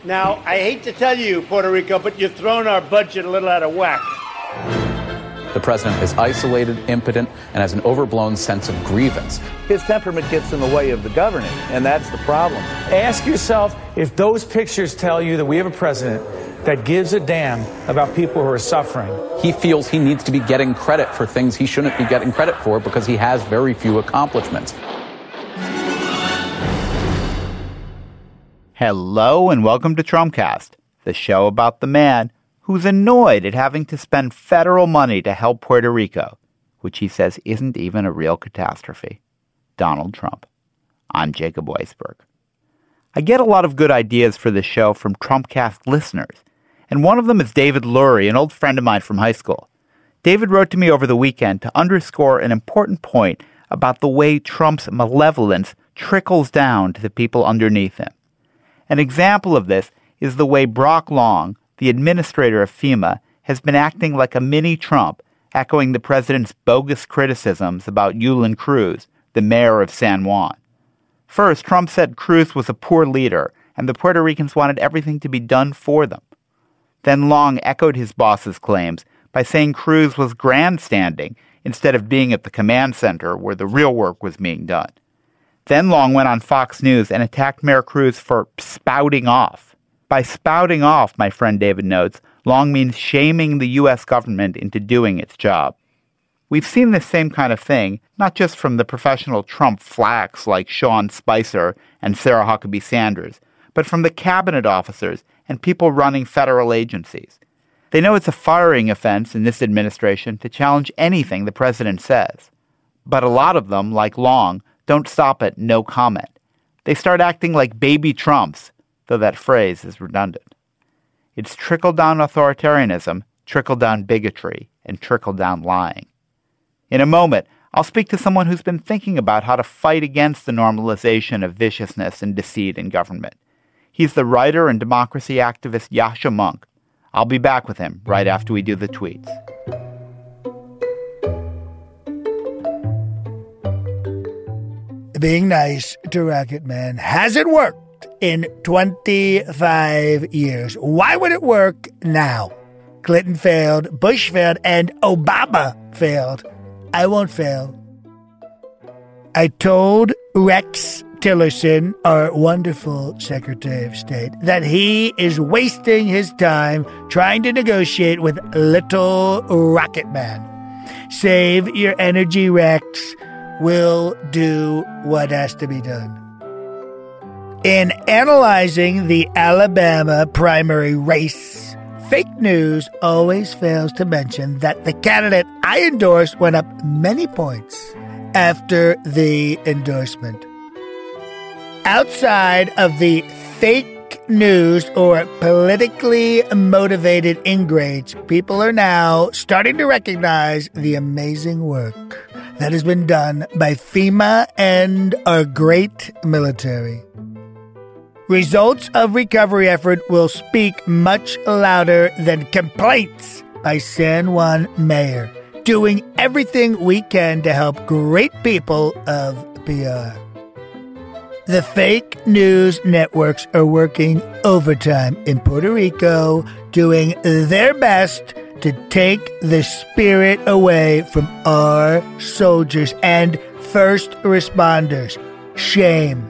Now, I hate to tell you, Puerto Rico, but you've thrown our budget a little out of whack. The president is isolated, impotent, and has an overblown sense of grievance. His temperament gets in the way of the governing, and that's the problem. Ask yourself if those pictures tell you that we have a president that gives a damn about people who are suffering. He feels he needs to be getting credit for things he shouldn't be getting credit for because he has very few accomplishments. Hello and welcome to Trumpcast, the show about the man who's annoyed at having to spend federal money to help Puerto Rico, which he says isn't even a real catastrophe. Donald Trump. I'm Jacob Weisberg. I get a lot of good ideas for this show from Trumpcast listeners, and one of them is David Lurie, an old friend of mine from high school. David wrote to me over the weekend to underscore an important point about the way Trump's malevolence trickles down to the people underneath him. An example of this is the way Brock Long, the administrator of FEMA, has been acting like a mini-Trump, echoing the president's bogus criticisms about Yulin Cruz, the mayor of San Juan. First, Trump said Cruz was a poor leader, and the Puerto Ricans wanted everything to be done for them. Then Long echoed his boss's claims by saying Cruz was grandstanding instead of being at the command center where the real work was being done. Then Long went on Fox News and attacked Mayor Cruz for spouting off. By spouting off, my friend David notes, Long means shaming the U.S. government into doing its job. We've seen this same kind of thing, not just from the professional Trump flacks like Sean Spicer and Sarah Huckabee Sanders, but from the cabinet officers and people running federal agencies. They know it's a firing offense in this administration to challenge anything the president says. But a lot of them, like Long, don't stop at no comment. They start acting like baby Trumps, though that phrase is redundant. It's trickle-down authoritarianism, trickle-down bigotry, and trickle-down lying. In a moment, I'll speak to someone who's been thinking about how to fight against the normalization of viciousness and deceit in government. He's the writer and democracy activist Yascha Mounk. I'll be back with him right after we do the tweets. Being nice to Rocket Man hasn't worked in 25 years. Why would it work now? Clinton failed, Bush failed, and Obama failed. I won't fail. I told Rex Tillerson, our wonderful Secretary of State, that he is wasting his time trying to negotiate with little Rocket Man. Save your energy, Rex. We'll do what has to be done. In analyzing the Alabama primary race, fake news always fails to mention that the candidate I endorsed went up many points after the endorsement. Outside of the fake news or politically motivated ingrates, people are now starting to recognize the amazing work that has been done by FEMA and our great military. Results of recovery effort will speak much louder than complaints by San Juan Mayor, doing everything we can to help great people of PR. The fake news networks are working overtime in Puerto Rico, doing their best to take the spirit away from our soldiers and first responders. Shame.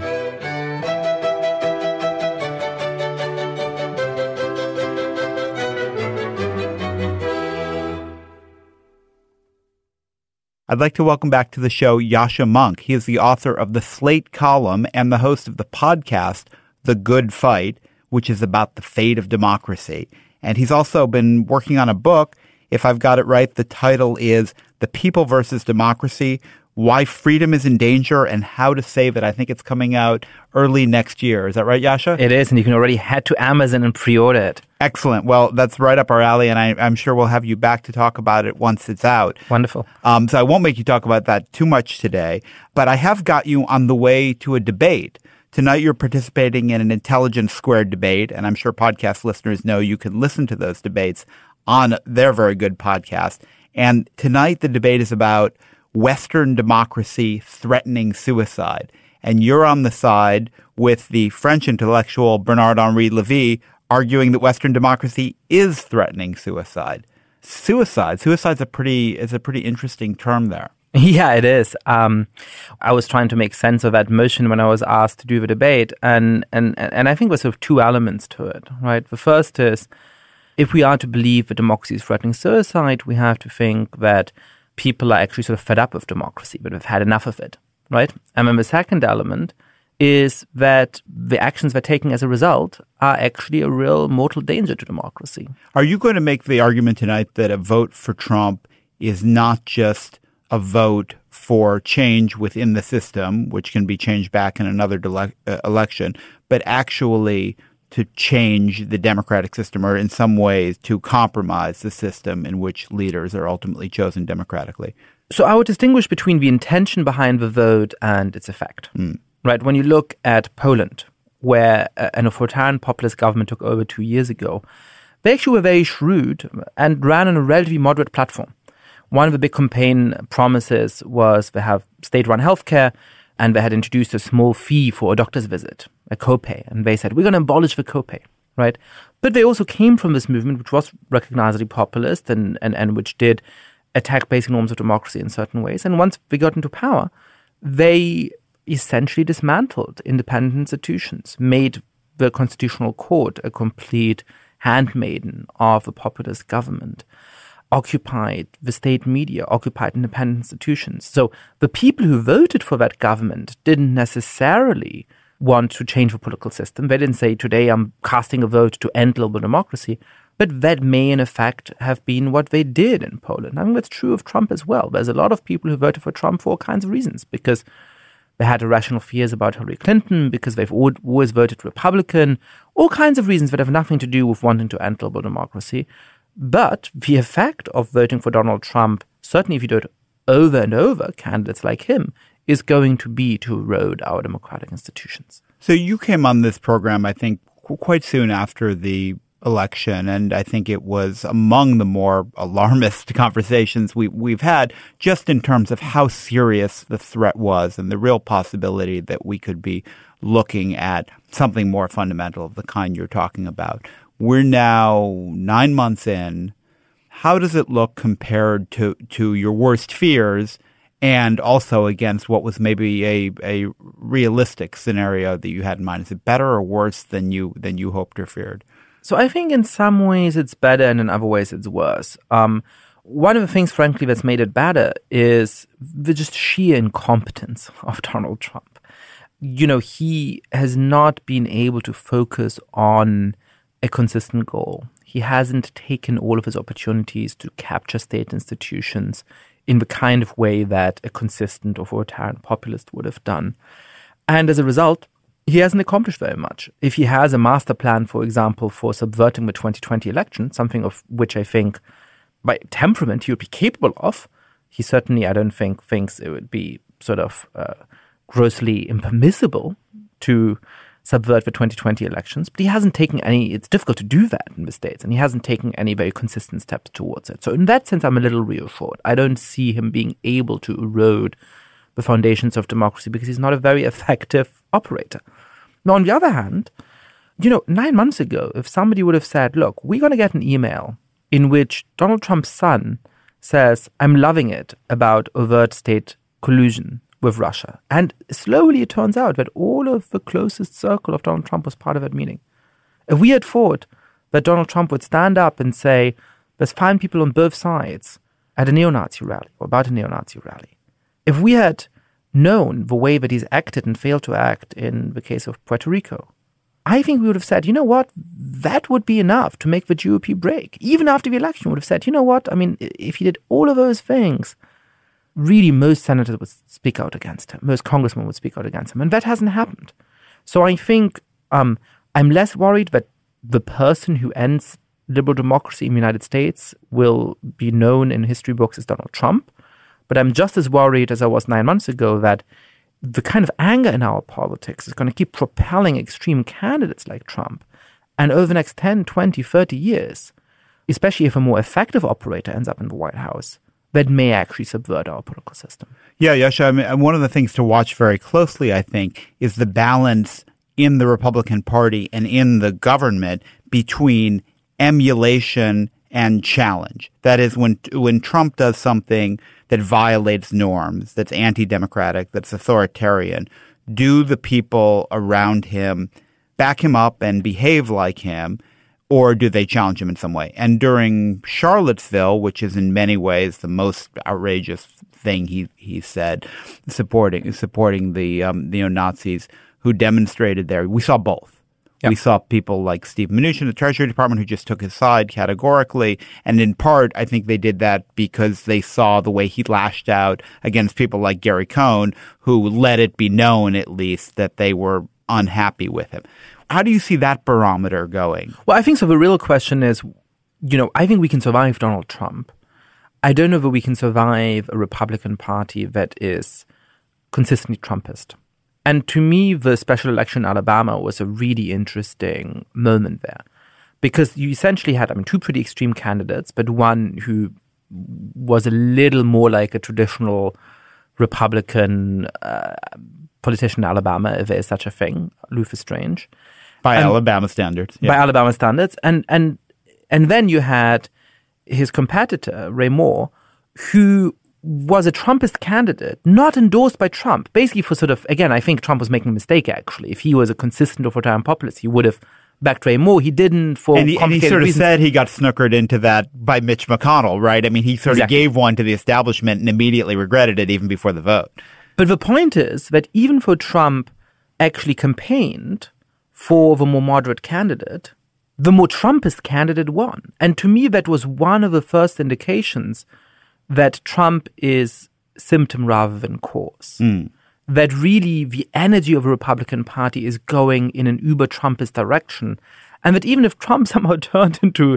I'd like to welcome back to the show Yascha Mounk. He is the author of the Slate column and the host of the podcast, The Good Fight, which is about the fate of democracy. And he's also been working on a book. If I've got it right, the title is The People versus Democracy, Why Freedom is in Danger and How to Save It. I think it's coming out early next year. Is that right, Yascha? It is, and you can already head to Amazon and pre-order it. Excellent. Well, that's right up our alley, and I'm sure we'll have you back to talk about it once it's out. Wonderful. So I won't make you talk about that too much today, but I have got you on the way to a debate. Tonight you're participating in an Intelligence Squared debate, and I'm sure podcast listeners know you can listen to those debates on their very good podcast. And tonight the debate is about Western democracy threatening suicide. and you're on the side with the French intellectual Bernard-Henri Lévy arguing that Western democracy is threatening suicide. Suicide's a pretty interesting term there. Yeah, it is. I was trying to make sense of that motion when I was asked to do the debate, and I think there's sort of two elements to it, right? The first is, if we are to believe that democracy is threatening suicide, we have to think that people are actually sort of fed up with democracy, but have had enough of it, right? And then the second element is that the actions they're taking as a result are actually a real mortal danger to democracy. Are you going to make the argument tonight that a vote for Trump is not just a vote for change within the system, which can be changed back in another election, but actually to change the democratic system, or in some ways to compromise the system in which leaders are ultimately chosen democratically? So I would distinguish between the intention behind the vote and its effect. Right? When you look at Poland, where an authoritarian populist government took over 2 years ago, they actually were very shrewd and ran on a relatively moderate platform. One of the big campaign promises was they have state-run healthcare, and they had introduced a small fee for a doctor's visit, a copay. And they said, we're going to abolish the copay, right? But they also came from this movement, which was recognizably populist and which did attack basic norms of democracy in certain ways. And once they got into power, they essentially dismantled independent institutions, made the Constitutional Court a complete handmaiden of the populist government, occupied the state media, occupied independent institutions. So the people who voted for that government didn't necessarily want to change the political system. They didn't say, today I'm casting a vote to end global democracy. But that may, in effect, have been what they did in Poland. I think that's true of Trump as well. There's a lot of people who voted for Trump for all kinds of reasons, because they had irrational fears about Hillary Clinton, because they've always voted Republican, all kinds of reasons that have nothing to do with wanting to end global democracy. But the effect of voting for Donald Trump, certainly if you do it over and over, candidates like him, is going to be to erode our democratic institutions. So you came on this program, I think, quite soon after the election, and I think it was among the more alarmist conversations we've had, just in terms of how serious the threat was and the real possibility that we could be looking at something more fundamental of the kind you're talking about. We're now 9 months in. How does it look compared to your worst fears, and also against what was maybe a realistic scenario that you had in mind? Is it better or worse than you hoped or feared? So I think in some ways it's better, and in other ways it's worse. One of the things, frankly, that's made it better is the just sheer incompetence of Donald Trump. You know, he has not been able to focus on a consistent goal. He hasn't taken all of his opportunities to capture state institutions in the kind of way that a consistent authoritarian populist would have done. And as a result, he hasn't accomplished very much. If he has a master plan, for example, for subverting the 2020 election, something of which I think by temperament he would be capable of, he certainly, I don't think, thinks it would be sort of grossly impermissible to subvert the 2020 elections. But he hasn't taken any, it's difficult to do that in the States, and he hasn't taken any very consistent steps towards it. So in that sense, I'm a little reassured. I don't see him being able to erode the foundations of democracy because he's not a very effective operator. Now, on the other hand, 9 months ago, if somebody would have said, look, we're going to get an email in which Donald Trump's son says, I'm loving it about overt state collusion with Russia. And slowly it turns out that all of the closest circle of Donald Trump was part of that meeting. If we had thought that Donald Trump would stand up and say, there's fine people on both sides at a neo-Nazi rally or about a neo-Nazi rally, if we had known the way that he's acted and failed to act in the case of Puerto Rico, I think we would have said, you know what, that would be enough to make the GOP break. Even after the election, we would have said, you know what, I mean, if he did all of those things, really most senators would speak out against him, most congressmen would speak out against him, and that hasn't happened. So I think I'm less worried that the person who ends liberal democracy in the United States will be known in history books as Donald Trump. But I'm just as worried as I was 9 months ago that the kind of anger in our politics is going to keep propelling extreme candidates like Trump. And over the next 10, 20, 30 years, especially if a more effective operator ends up in the White House, that may actually subvert our political system. Yeah, Yasha, I mean, one of the things to watch very closely, I think, is the balance in the Republican Party and in the government between emulation and challenge. That is, when Trump does something that violates norms, that's anti-democratic, that's authoritarian, do the people around him back him up and behave like him, or do they challenge him in some way? And during Charlottesville, which is in many ways the most outrageous thing he said, supporting the neo-Nazis who demonstrated there, we saw both. Yep. We saw people like Steve Mnuchin, the Treasury Department, who just took his side categorically. And in part, I think they did that because they saw the way he lashed out against people like Gary Cohn, who let it be known, at least, that they were unhappy with him. How do you see that barometer going? Well, I think so. The real question is, I think we can survive Donald Trump. I don't know if we can survive a Republican Party that is consistently Trumpist. And to me, the special election in Alabama was a really interesting moment there. Because you essentially had, two pretty extreme candidates, but one who was a little more like a traditional Republican politician in Alabama, if there is such a thing, Luther Strange. By Alabama standards. Yeah. By Alabama standards. And then you had his competitor, Ray Moore, who was a Trumpist candidate, not endorsed by Trump. Basically for sort of, again, I think Trump was making a mistake, actually. If he was a consistent authoritarian populist, he would have backed Ray Moore. He didn't for complicated And he sort of reasons. said he got snookered into that by Mitch McConnell, right? I mean, he sort of gave one to the establishment and immediately regretted it even before the vote. But the point is that even though Trump actually campaigned for the more moderate candidate, the more Trumpist candidate won. And to me, that was one of the first indications that Trump is symptom rather than cause. That really the energy of the Republican Party is going in an uber-Trumpist direction. And that even if Trump somehow turned into,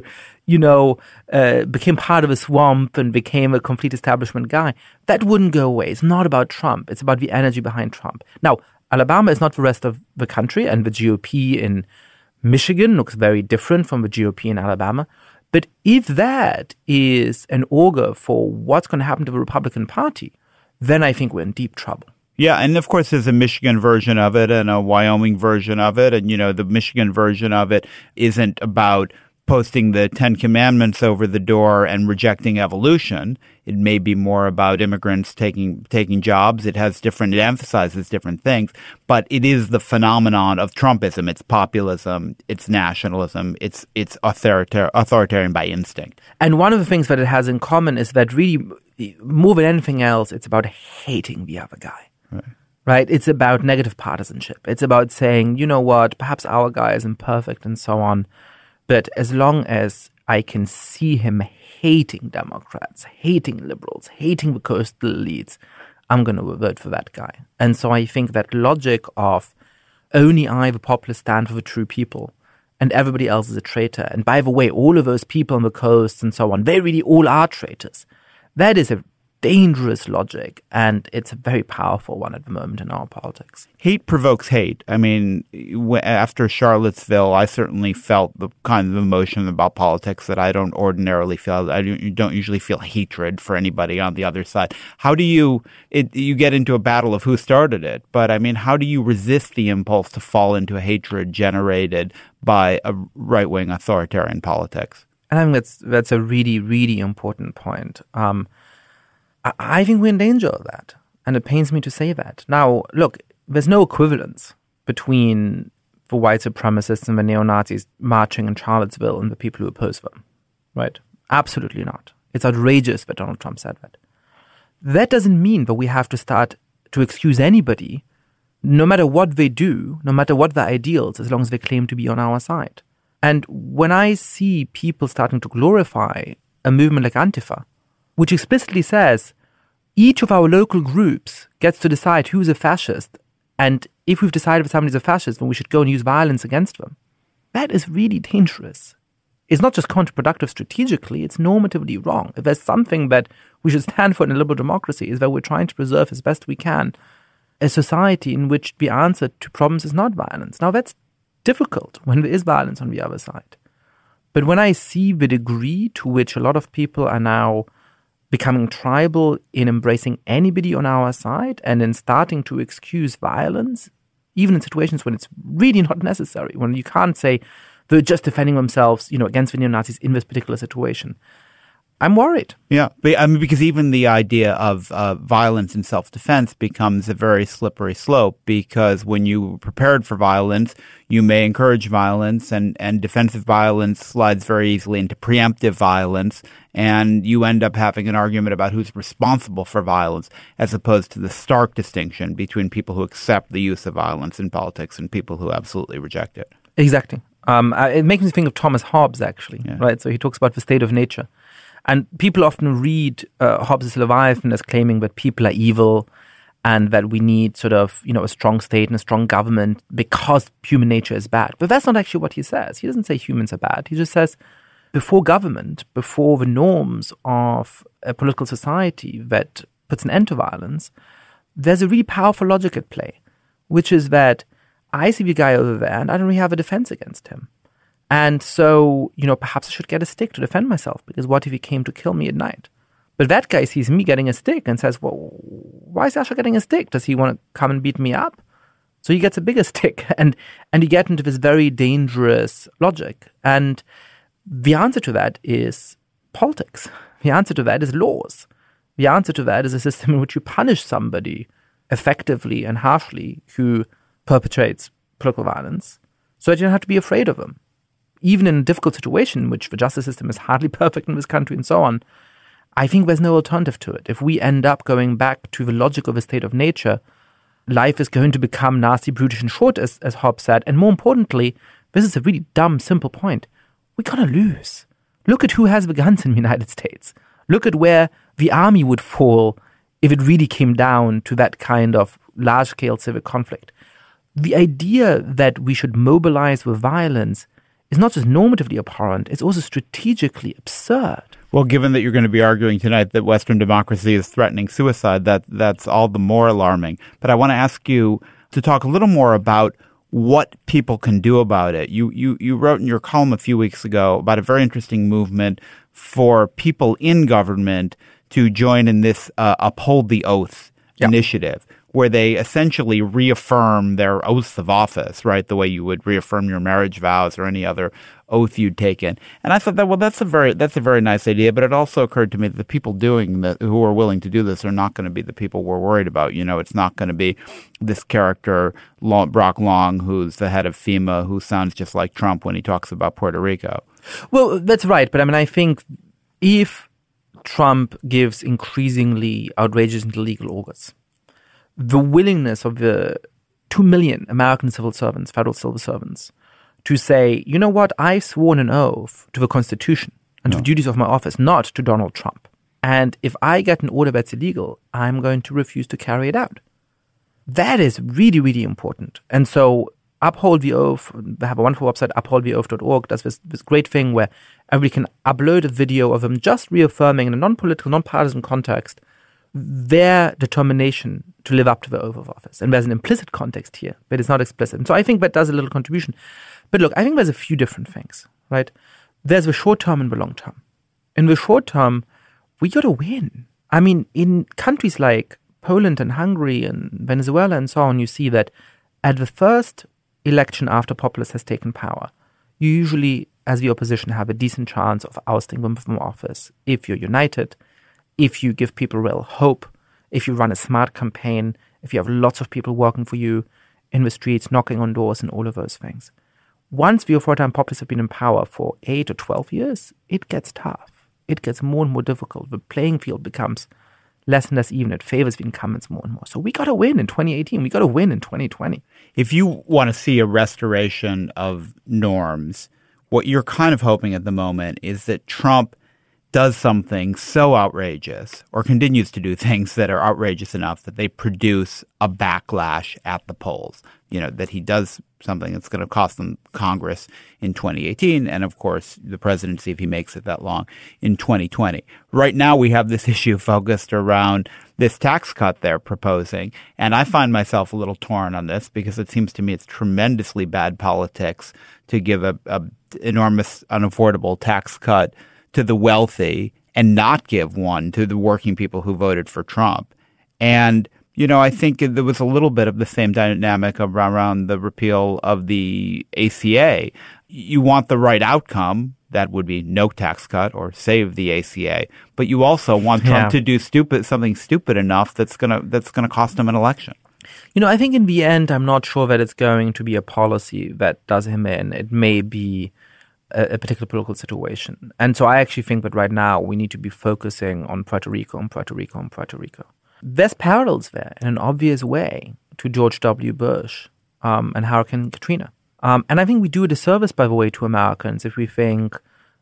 became part of a swamp and became a complete establishment guy, that wouldn't go away. It's not about Trump. It's about the energy behind Trump. Now, Alabama is not the rest of the country, and the GOP in Michigan looks very different from the GOP in Alabama. But if that is an augur for what's going to happen to the Republican Party, then I think we're in deep trouble. Yeah, and of course there's a Michigan version of it and a Wyoming version of it. And, the Michigan version of it isn't about posting the 10 Commandments over the door and rejecting evolution. It may be more about immigrants taking jobs. It emphasizes different things, but it is the phenomenon of Trumpism. It's populism, it's nationalism, it's authoritarian by instinct. And one of the things that it has in common is that really, more than anything else, it's about hating the other guy. Right? It's about negative partisanship. It's about saying, you know what, perhaps our guy is imperfect and so on. But as long as I can see him hating Democrats, hating liberals, hating the coastal elites, I'm going to vote for that guy. And so I think that logic of only I, the populace, stand for the true people, and everybody else is a traitor. And by the way, all of those people on the coast and so on, they really all are traitors. That is a dangerous logic, and it's a very powerful one at the moment in our politics. Hate provokes hate. I mean, after Charlottesville, I certainly felt the kind of emotion about politics that I don't ordinarily feel. I don't usually feel hatred for anybody on the other side. How do you get into a battle of who started it, but I mean, how do you resist the impulse to fall into a hatred generated by a right-wing authoritarian politics? And I think that's a really, really important point. I think we're in danger of that, and it pains me to say that. Now, look, there's no equivalence between the white supremacists and the neo-Nazis marching in Charlottesville and the people who oppose them, right? Absolutely not. It's outrageous that Donald Trump said that. That doesn't mean that we have to start to excuse anybody, no matter what they do, no matter what their ideals, as long as they claim to be on our side. And when I see people starting to glorify a movement like Antifa, which explicitly says each of our local groups gets to decide who's a fascist, and if we've decided that somebody's a fascist, then we should go and use violence against them. That is really dangerous. It's not just counterproductive strategically, it's normatively wrong. If there's something that we should stand for in a liberal democracy, is that we're trying to preserve as best we can a society in which the answer to problems is not violence. Now that's difficult when there is violence on the other side. But when I see the degree to which a lot of people are now becoming tribal in embracing anybody on our side and in starting to excuse violence, even in situations when it's really not necessary, when you can't say they're just defending themselves, against the neo-Nazis in this particular situation. I'm worried. Yeah, because even the idea of violence and self-defense becomes a very slippery slope, because when you are prepared for violence, you may encourage violence, and defensive violence slides very easily into preemptive violence, and you end up having an argument about who's responsible for violence, as opposed to the stark distinction between people who accept the use of violence in politics and people who absolutely reject it. Exactly. It makes me think of Thomas Hobbes, actually, right? So he talks about the state of nature. And people often read Hobbes' Leviathan as claiming that people are evil and that we need sort of, a strong state and a strong government because human nature is bad. But that's not actually what he says. He doesn't say humans are bad. He just says before government, before the norms of a political society that puts an end to violence, there's a really powerful logic at play, which is that I see the guy over there and I don't really have a defense against him. And so, perhaps I should get a stick to defend myself, because what if he came to kill me at night? But that guy sees me getting a stick and says, well, why is Sasha getting a stick? Does he want to come and beat me up? So he gets a bigger stick, and you get into this very dangerous logic. And the answer to that is politics. The answer to that is laws. The answer to that is a system in which you punish somebody effectively and harshly who perpetrates political violence so that you don't have to be afraid of them. Even in a difficult situation in which the justice system is hardly perfect in this country and so on, I think there's no alternative to it. If we end up going back to the logic of a state of nature, life is going to become nasty, brutish, and short, as Hobbes said. And more importantly, this is a really dumb, simple point. We're going to lose. Look at who has the guns in the United States. Look at where the army would fall if it really came down to that kind of large-scale civil conflict. The idea that we should mobilize with violence is not just normatively abhorrent, it's also strategically absurd. Well, given that you're going to be arguing tonight that Western democracy is threatening suicide, that's all the more alarming. But I want to ask you to talk a little more about what people can do about it. You wrote in your column a few weeks ago about a very interesting movement for people in government to join in this Uphold the Oath initiative, where they essentially reaffirm their oaths of office, right? The way you would reaffirm your marriage vows or any other oath you'd taken. And I thought that, well, that's a very nice idea. But it also occurred to me that the people doing that, who are willing to do this, are not going to be the people we're worried about. It's not going to be this character, Brock Long, who's the head of FEMA, who sounds just like Trump when he talks about Puerto Rico. Well, that's right. But I think if Trump gives increasingly outrageous and illegal orders, the willingness of the 2 million American civil servants, federal civil servants, to say, you know what, I've sworn an oath to the Constitution and to the duties of my office, not to Donald Trump. And if I get an order that's illegal, I'm going to refuse to carry it out. That is really, really important. And so Uphold the Oath, they have a wonderful website, upholdtheoath.org, does this great thing where everybody can upload a video of them just reaffirming in a non-political, non-partisan context their determination to live up to the oath of office. And there's an implicit context here, but it's not explicit. And so I think that does a little contribution. But look, I think there's a few different things, right? There's the short term and the long term. In the short term, we got to win. In countries like Poland and Hungary and Venezuela and so on, you see that at the first election after populists has taken power, you usually, as the opposition, have a decent chance of ousting them from office if you're united, if you give people real hope, if you run a smart campaign, if you have lots of people working for you in the streets, knocking on doors and all of those things. Once the authoritarian populists have been in power for 8 or 12 years, it gets tough. It gets more and more difficult. The playing field becomes less and less even. It favors the incumbents more and more. So we got to win in 2018. We got to win in 2020. If you want to see a restoration of norms, what you're kind of hoping at the moment is that Trump does something so outrageous, or continues to do things that are outrageous enough that they produce a backlash at the polls. That he does something that's going to cost them Congress in 2018, and of course the presidency, if he makes it that long, in 2020. Right now we have this issue focused around this tax cut they're proposing, and I find myself a little torn on this because it seems to me it's tremendously bad politics to give a enormous, unaffordable tax cut to the wealthy and not give one to the working people who voted for Trump. And, I think there was a little bit of the same dynamic around the repeal of the ACA. You want the right outcome. That would be no tax cut or save the ACA. But you also want Trump to do something stupid enough that's gonna cost him an election. I think in the end, I'm not sure that it's going to be a policy that does him in. It may be a particular political situation. And so I actually think that right now we need to be focusing on Puerto Rico and Puerto Rico and Puerto Rico. There's parallels there in an obvious way to George W. Bush and Hurricane Katrina. And I think we do a disservice, by the way, to Americans if we think,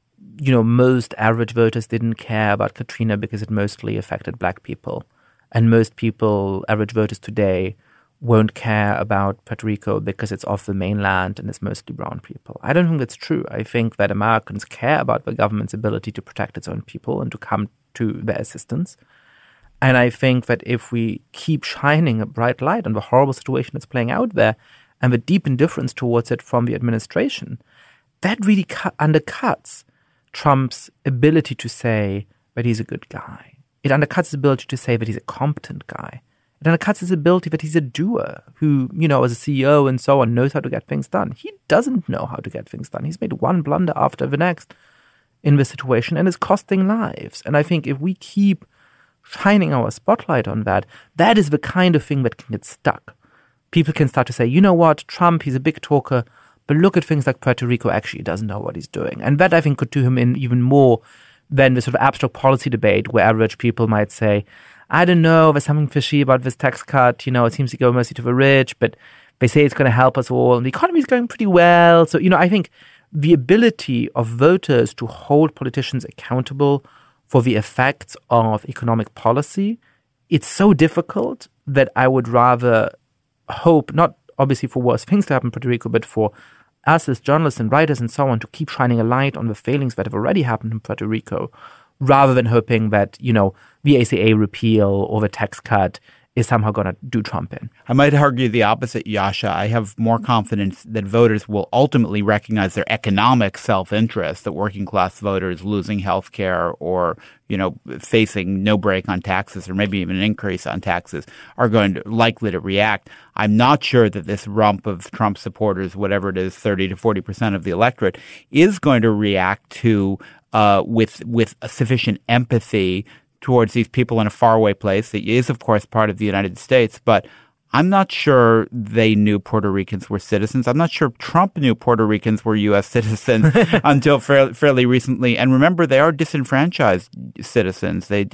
most average voters didn't care about Katrina because it mostly affected black people. And most people, average voters today, won't care about Puerto Rico because it's off the mainland and it's mostly brown people. I don't think that's true. I think that Americans care about the government's ability to protect its own people and to come to their assistance. And I think that if we keep shining a bright light on the horrible situation that's playing out there and the deep indifference towards it from the administration, that really undercuts Trump's ability to say that he's a good guy. It undercuts his ability to say that he's a competent guy. It undercuts his ability that he's a doer who, as a CEO and so on, knows how to get things done. He doesn't know how to get things done. He's made one blunder after the next in this situation and is costing lives. And I think if we keep shining our spotlight on that, that is the kind of thing that can get stuck. People can start to say, you know what, Trump, he's a big talker, but look at things like Puerto Rico, actually he doesn't know what he's doing. And that, I think, could do him in even more than the sort of abstract policy debate where average people might say, I don't know, there's something fishy about this tax cut, it seems to go mostly to the rich, but they say it's going to help us all, and the economy is going pretty well. So, I think the ability of voters to hold politicians accountable for the effects of economic policy, it's so difficult that I would rather hope, not obviously for worse things to happen in Puerto Rico, but for us as journalists and writers and so on to keep shining a light on the failings that have already happened in Puerto Rico, rather than hoping that, the ACA repeal or the tax cut is somehow going to do Trump in. I might argue the opposite, Yascha. I have more confidence that voters will ultimately recognize their economic self-interest, that working class voters losing health care or, facing no break on taxes or maybe even an increase on taxes are likely to react. I'm not sure that this rump of Trump supporters, whatever it is, 30 to 40% of the electorate, is going to react to with sufficient empathy towards these people in a faraway place that is, of course, part of the United States. But I'm not sure they knew Puerto Ricans were citizens. I'm not sure Trump knew Puerto Ricans were U.S. citizens until fairly recently. And remember, they are disenfranchised citizens. They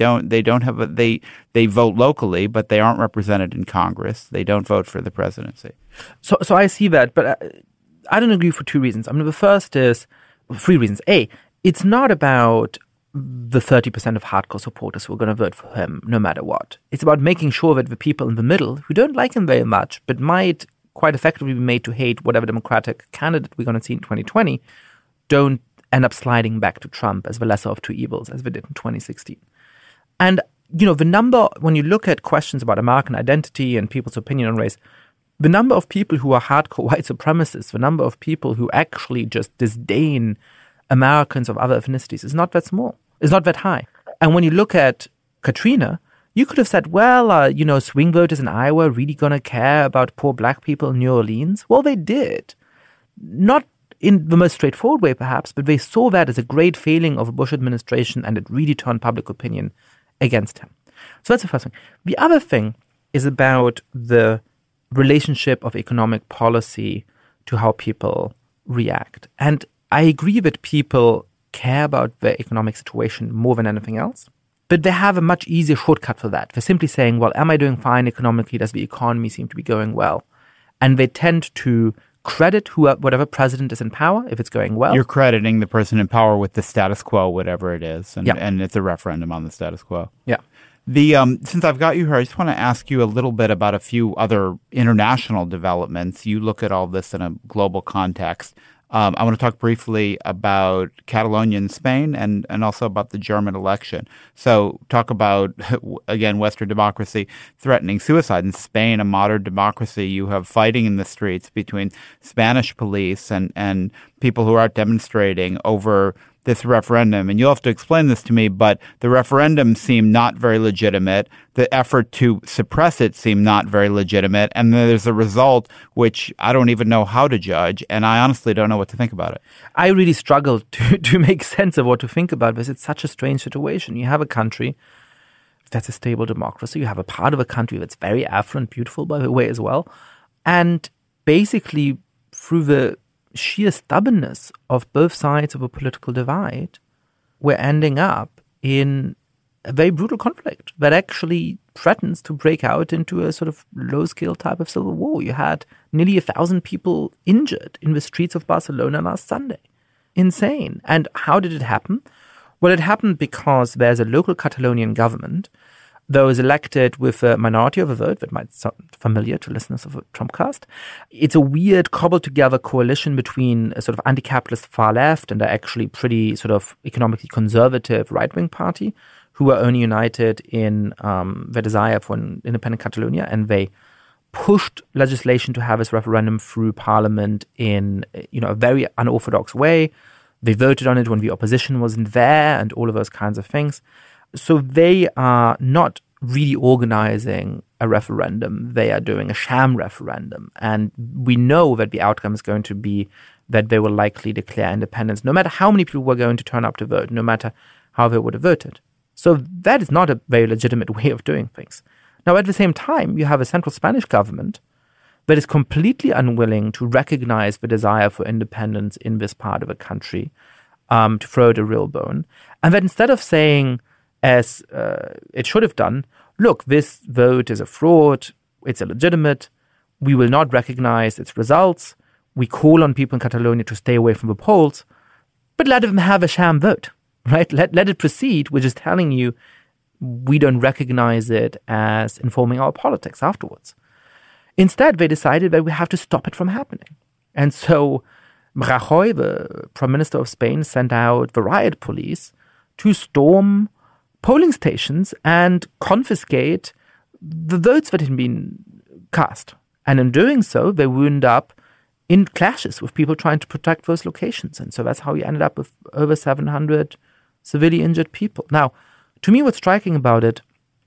vote locally, but they aren't represented in Congress. They don't vote for the presidency. So I see that, but I don't agree for two reasons. The first is three reasons. A, it's not about the 30% of hardcore supporters who are going to vote for him no matter what. It's about making sure that the people in the middle who don't like him very much but might quite effectively be made to hate whatever Democratic candidate we're going to see in 2020 don't end up sliding back to Trump as the lesser of two evils as they did in 2016. And, the number, when you look at questions about American identity and people's opinion on race, the number of people who are hardcore white supremacists, the number of people who actually just disdain Americans of other ethnicities is not that small. It's not that high. And when you look at Katrina, you could have said, well, swing voters in Iowa are really going to care about poor black people in New Orleans. Well, they did. Not in the most straightforward way, perhaps, but they saw that as a great failing of the Bush administration, and it really turned public opinion against him. So that's the first thing. The other thing is about the relationship of economic policy to how people react. And I agree that people care about their economic situation more than anything else, but they have a much easier shortcut for that. They're simply saying, well, am I doing fine economically? Does the economy seem to be going well? And they tend to credit whatever president is in power if it's going well. You're crediting the person in power with the status quo, whatever it is, and it's a referendum on the status quo. Yeah. Since I've got you here, I just want to ask you a little bit about a few other international developments. You look at all this in a global context. I want to talk briefly about Catalonia in Spain and also about the German election. So talk about, again, Western democracy threatening suicide. In Spain, a modern democracy, you have fighting in the streets between Spanish police and people who are out demonstrating over this referendum. And you'll have to explain this to me, but the referendum seemed not very legitimate. The effort to suppress it seemed not very legitimate. And then there's a result which I don't even know how to judge. And I honestly don't know what to think about it. I really struggle to make sense of what to think about because it's such a strange situation. You have a country that's a stable democracy. You have a part of a country that's very affluent, beautiful, by the way, as well. And basically, through the sheer stubbornness of both sides of a political divide, we're ending up in a very brutal conflict that actually threatens to break out into a sort of low-scale type of civil war. You had nearly 1,000 people injured in the streets of Barcelona last Sunday. Insane. And how did it happen? Well, it happened because there's a local Catalonian government that was elected with a minority of a vote that might sound familiar to listeners of a Trumpcast. It's a weird cobbled-together coalition between a sort of anti-capitalist far left and an actually pretty sort of economically conservative right-wing party who were only united in their desire for an independent Catalonia, and they pushed legislation to have this referendum through parliament in a very unorthodox way. They voted on it when the opposition wasn't there and all of those kinds of things. So they are not really organizing a referendum. They are doing a sham referendum. And we know that the outcome is going to be that they will likely declare independence, no matter how many people were going to turn up to vote, no matter how they would have voted. So that is not a very legitimate way of doing things. Now, at the same time, you have a central Spanish government that is completely unwilling to recognize the desire for independence in this part of the country, to throw it a real bone. And that instead of saying, as it should have done, look, this vote is a fraud, it's illegitimate, we will not recognize its results, we call on people in Catalonia to stay away from the polls, but let them have a sham vote, right? Let it proceed, we're just telling you we don't recognize it as informing our politics afterwards. Instead, they decided that we have to stop it from happening. And so Rajoy, the Prime Minister of Spain, sent out the riot police to storm polling stations and confiscate the votes that had been cast. And in doing so, they wound up in clashes with people trying to protect those locations. And so that's how we ended up with over 700 severely injured people. Now, to me, what's striking about it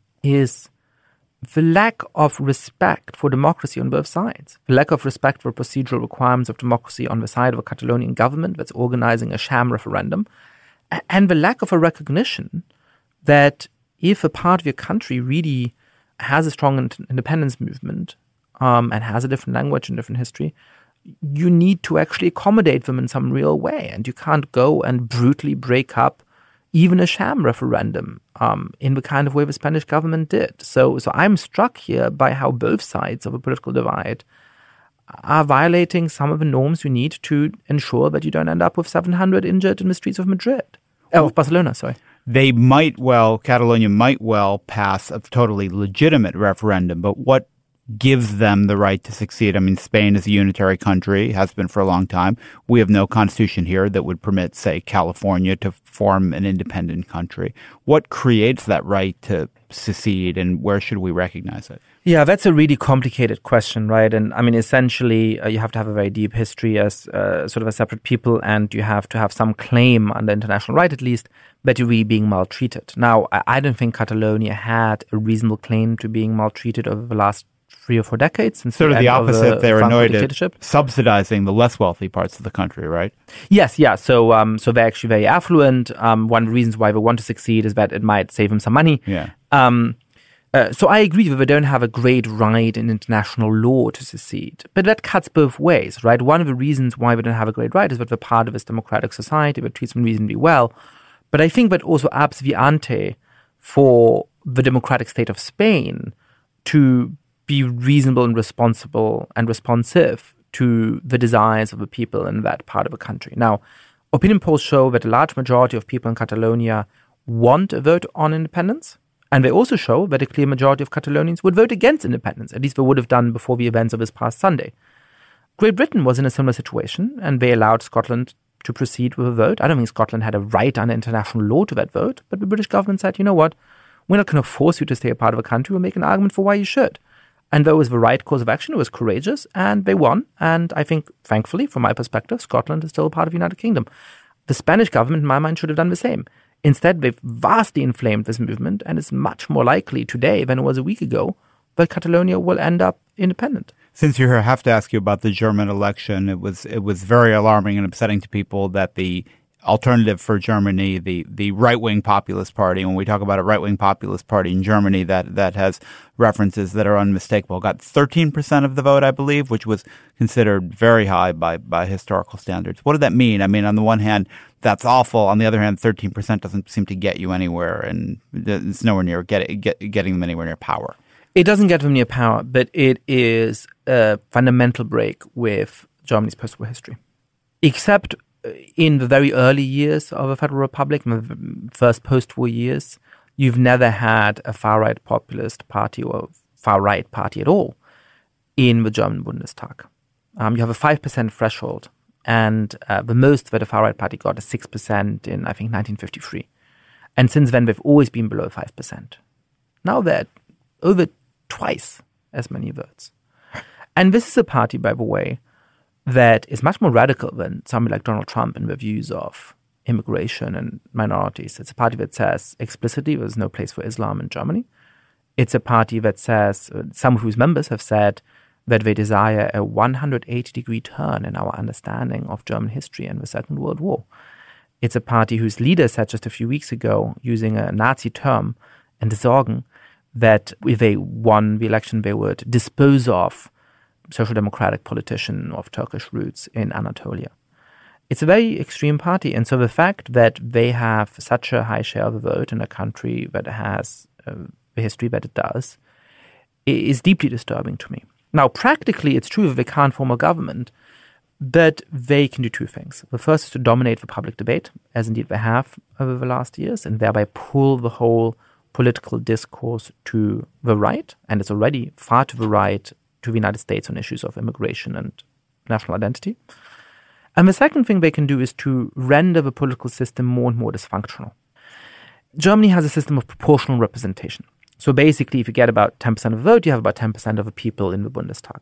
is the lack of respect for democracy on both sides, the lack of respect for procedural requirements of democracy on the side of a Catalonian government that's organizing a sham referendum, and the lack of a recognition that if a part of your country really has a strong independence movement and has a different language and different history, you need to actually accommodate them in some real way. And you can't go and brutally break up even a sham referendum in the kind of way the Spanish government did. So I'm struck here by how both sides of a political divide are violating some of the norms you need to ensure that you don't end up with 700 injured in the streets of of Barcelona, sorry. Catalonia might well pass a totally legitimate referendum, but what gives them the right to succeed? I mean, Spain is a unitary country, has been for a long time. We have no constitution here that would permit, say, California to form an independent country. What creates that right to secede, and where should we recognize it? Yeah, that's a really complicated question, right? And I mean, essentially, you have to have a very deep history as sort of a separate people, and you have to have some claim under international right, at least, that you're really being maltreated. Now, I don't think Catalonia had a reasonable claim to being maltreated over the last 3 or 4 decades. And sort of the opposite. They're annoyed at subsidizing the less wealthy parts of the country, right? Yes, yeah. So they're actually very affluent. One of the reasons why they want to succeed is that it might save them some money. Yeah. So I agree that they don't have a great right in international law to secede. But that cuts both ways, right? One of the reasons why they don't have a great right is that they're part of this democratic society that treats them reasonably well. But I think that also ups the ante for the democratic state of Spain to be reasonable and responsible and responsive to the desires of the people in that part of the country. Now, opinion polls show that a large majority of people in Catalonia want a vote on independence, and they also show that a clear majority of Catalonians would vote against independence, at least they would have done before the events of this past Sunday. Great Britain was in a similar situation, and they allowed Scotland to proceed with a vote. I don't think Scotland had a right under international law to that vote, but the British government said, you know what, we're not going to force you to stay a part of a country, we'll make an argument for why you should. And that was the right course of action. It was courageous, and they won. And I think, thankfully, from my perspective, Scotland is still a part of the United Kingdom. The Spanish government, in my mind, should have done the same. Instead, they've vastly inflamed this movement, and it's much more likely today than it was a week ago that Catalonia will end up independent. Since you're here, I have to ask you about the German election. It was very alarming and upsetting to people that the alternative for Germany, the right-wing populist party, when we talk about a right-wing populist party in Germany that has references that are unmistakable, got 13% of the vote, I believe, which was considered very high by historical standards. What did that mean? I mean, on the one hand, that's awful. On the other hand, 13% doesn't seem to get you anywhere, and it's nowhere near getting them anywhere near power. It doesn't get them near power, but it is a fundamental break with Germany's post-war history. Except in the very early years of a federal republic, in the first post-war years, you've never had a far-right populist party or far-right party at all in the German Bundestag. You have a 5% threshold, and the most that a far-right party got is 6% in, I think, 1953. And since then, they've always been below 5%. Now they're over twice as many votes. And this is a party, by the way, that is much more radical than somebody like Donald Trump in the views of immigration and minorities. It's a party that says explicitly there's no place for Islam in Germany. It's a party that says, some of whose members have said that they desire a 180-degree turn in our understanding of German history and the Second World War. It's a party whose leader said just a few weeks ago, using a Nazi term, Entsorgen, that if they won the election, they would dispose of social democratic politician of Turkish roots in Anatolia. It's a very extreme party. And so the fact that they have such a high share of the vote in a country that has the history that it does is deeply disturbing to me. Now, practically, it's true that they can't form a government, but they can do two things. The first is to dominate the public debate, as indeed they have over the last years, and thereby pull the whole political discourse to the right, and it's already far to the right to the United States on issues of immigration and national identity. And the second thing they can do is to render the political system more and more dysfunctional. Germany has a system of proportional representation. So basically, if you get about 10% of the vote, you have about 10% of the people in the Bundestag.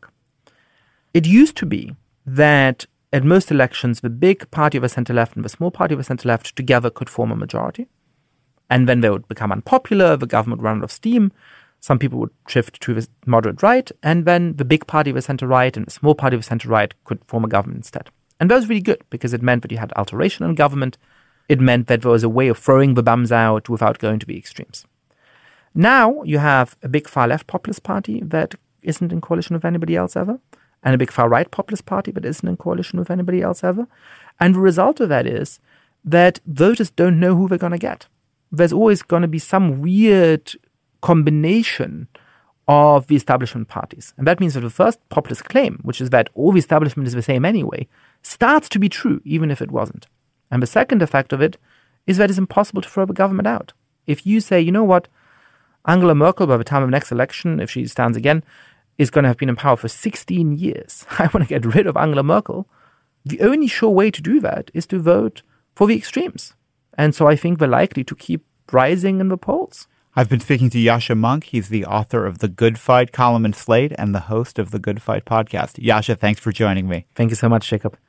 It used to be that at most elections, the big party of the center-left and the small party of the center-left together could form a majority. And then they would become unpopular, the government would run out of steam, some people would shift to the moderate right, and then the big party of the center-right and the small party of the center-right could form a government instead. And that was really good, because it meant that you had alteration in government. It meant that there was a way of throwing the bums out without going to the extremes. Now you have a big far-left populist party that isn't in coalition with anybody else ever, and a big far-right populist party that isn't in coalition with anybody else ever. And the result of that is that voters don't know who they're going to get. There's always going to be some weird combination of the establishment parties. And that means that the first populist claim, which is that all the establishment is the same anyway, starts to be true, even if it wasn't. And the second effect of it is that it's impossible to throw the government out. If you say, you know what, Angela Merkel, by the time of the next election, if she stands again, is going to have been in power for 16 years. I want to get rid of Angela Merkel. The only sure way to do that is to vote for the extremes. And so I think they're likely to keep rising in the polls. I've been speaking to Yascha Mounk. He's the author of The Good Fight column in Slate and the host of The Good Fight podcast. Yascha, thanks for joining me. Thank you so much, Jacob.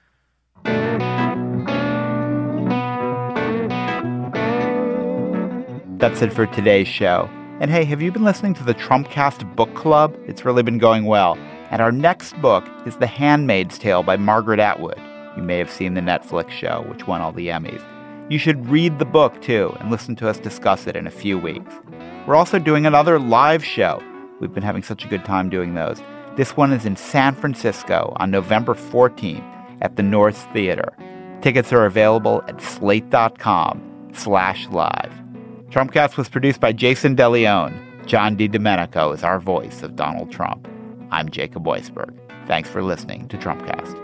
That's it for today's show. And hey, have you been listening to the Trumpcast Book Club? It's really been going well. And our next book is The Handmaid's Tale by Margaret Atwood. You may have seen the Netflix show, which won all the Emmys. You should read the book, too, and listen to us discuss it in a few weeks. We're also doing another live show. We've been having such a good time doing those. This one is in San Francisco on November 14th at the North Theater. Tickets are available at slate.com/live. Trumpcast was produced by Jason DeLeon. John DiDomenico is our voice of Donald Trump. I'm Jacob Weisberg. Thanks for listening to Trumpcast.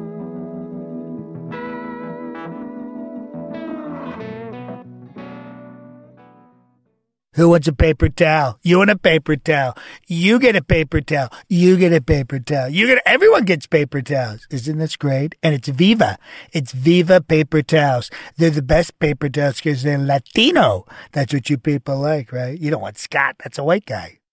Who wants a paper towel? You want a paper towel. You get a paper towel. You get a paper towel. Everyone gets paper towels. Isn't this great? And it's Viva. It's Viva paper towels. They're the best paper towels because they're Latino. That's what you people like, right? You don't want Scott. That's a white guy.